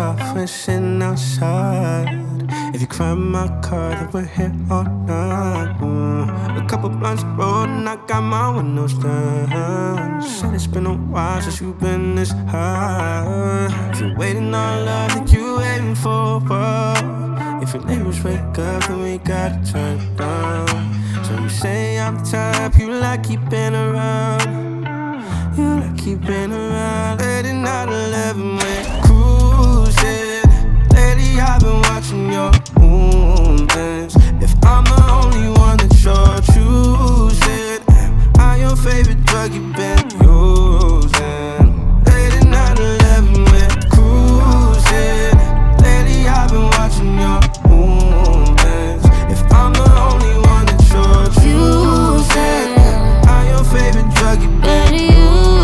off when sitting outside. If you cry in my car, then we're here all night. A couple blunts rolled and I got my windows down. Said it's been a while since you've been this high. If you're waiting on love, then you waiting for what? If your neighbors wake up, then we gotta turn it down. So you say I'm the type you like keeping around. You like keeping around. Late at night, 11, we're cruising. Lately I've been watching your movements. If I'm the only one that you're choosing, am I your favorite drug you've been using? Late at night, 11, we're cruising. Lately I've been watching your movements. If I'm the only one that you're choosing, am I your favorite drug you've been using?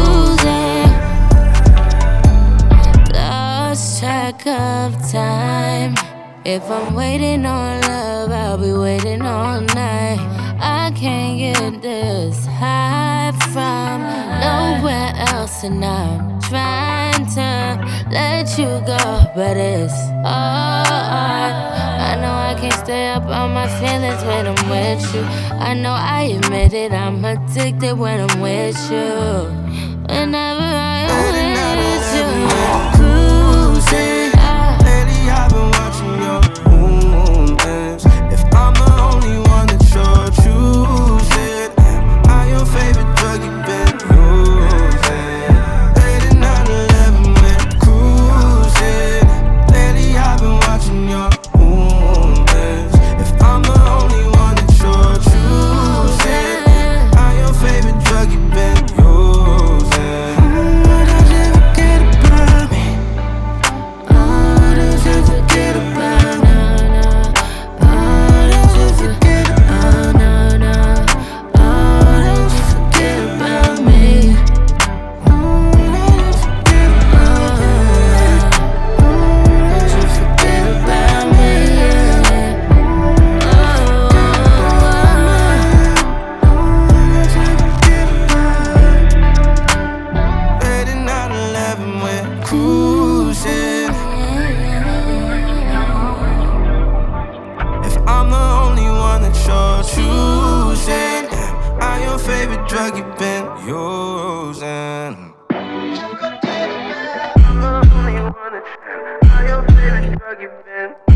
Track of time. If I'm waiting on love, I'll be waiting all night. I can't get this high from nowhere else, and I'm trying to let you go, but it's hard. I know I can't stay up on my feelings when I'm with you. I know I admit it, I'm addicted when I'm with you. Whenever I'm with you. Lately I've been watching your movements. If I'm the only one that you're choosing, am I your favorite drug you've been using? Late at night, 11, we're cruising. Lately I've been watching your movements. If I'm the only one that you're choosing, am I your favorite drug you've been using? Cruising. If I'm the only one that you're choosing, am I your favorite drug you've been using? I'm the only one that am I your favorite drug you've been